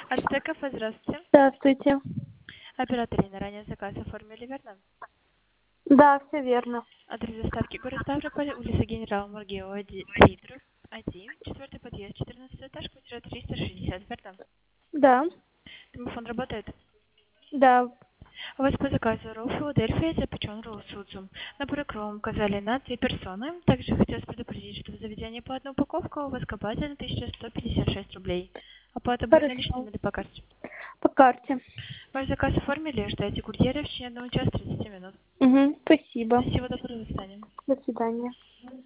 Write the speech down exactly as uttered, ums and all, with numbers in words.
Артек кафе, здравствуйте. Здравствуйте. Оператор Лина, ранее заказ оформили, верно? Да, все верно. Адрес доставки город Ставрополь, улица Генерала Мургеева, три, дробь один, четвертый подъезд, четырнадцатый этаж, квартира триста шестьдесят, верно? Да, Телефон работает. да. У вас по заказу ролл Филадельфия запечен ролл Судзум. Набор икром указали на три персоны. Также хотелось предупредить, что в заведении по одной упаковке у вас копатель на тысяча сто пятьдесят шесть рублей. Оплата будет наличными Хорошо. или по карте? По карте. Ваш заказ оформили, ждайте курьера в течение одного часа тридцати минут. Угу, спасибо. Всего доброго, до свидания. До свидания.